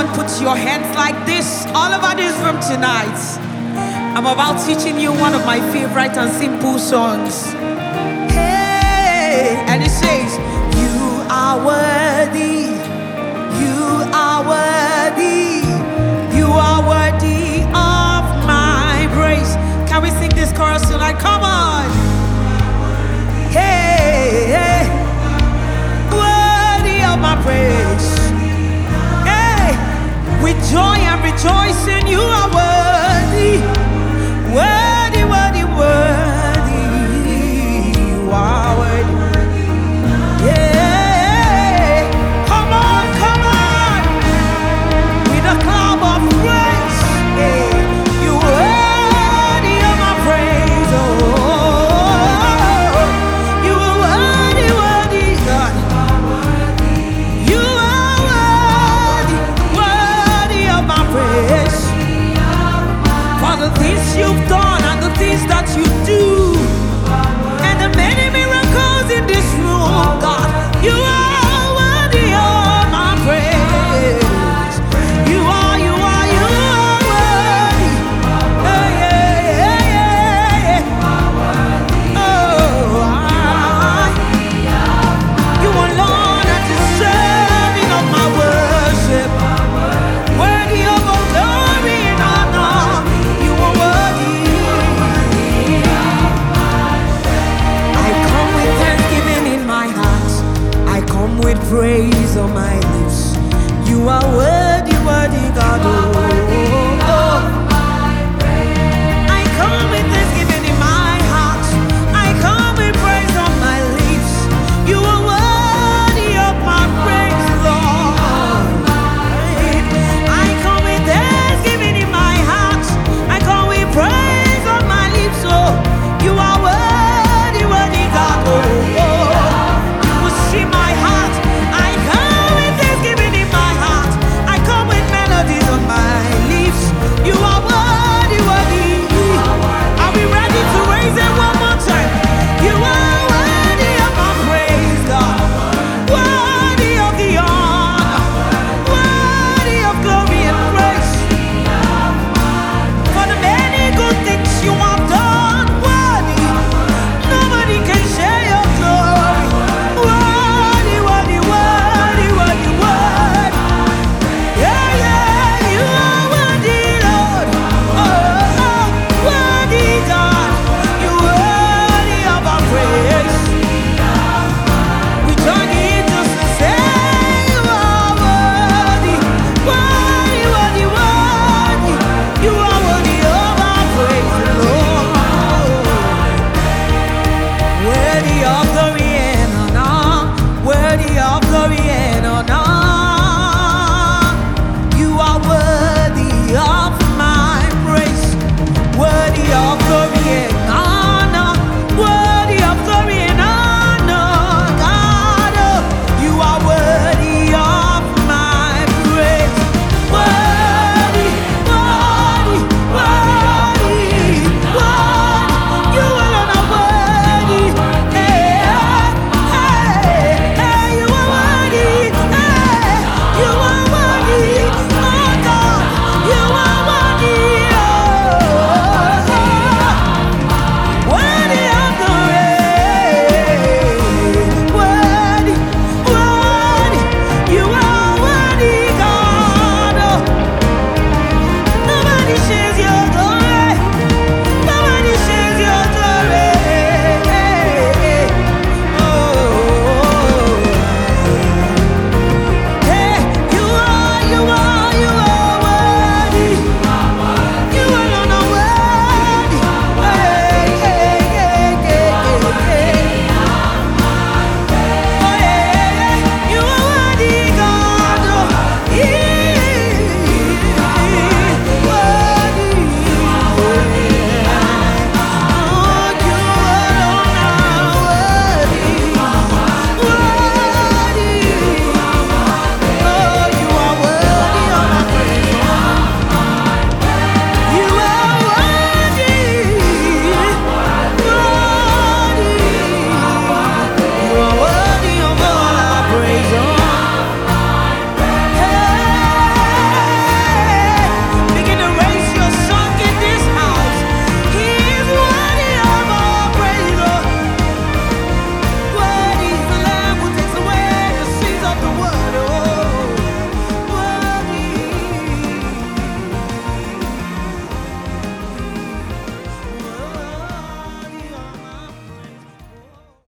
on, put your hands like this all over this room tonight. I'm about teaching you one of my favorite and simple songs. Hey, and it says, you are worthy, you are worthy, you are worthy of my praise. Can we sing this chorus tonight? Come on. Hey, hey, worthy of my praise. Hey, with joy and rejoicing, you are worthy, worthy, worthy, worthy. You are worthy. Yeah, come on, come on, with a cloud of praise. Yeah, you worthy of my praise. Oh, you are worthy, worthy, God. You are worthy, worthy of my praise. For the things you've done and the things that you do, and the many miracles in this room, God, you are worthy of my praise. You are, you are, you are worthy. Yeah, yeah, yeah, yeah. Oh, you alone are deserving of my worship, worthy of all glory and honor. You are worthy. I come with thanksgiving in my heart. I come with praise on my lips. You are worthy.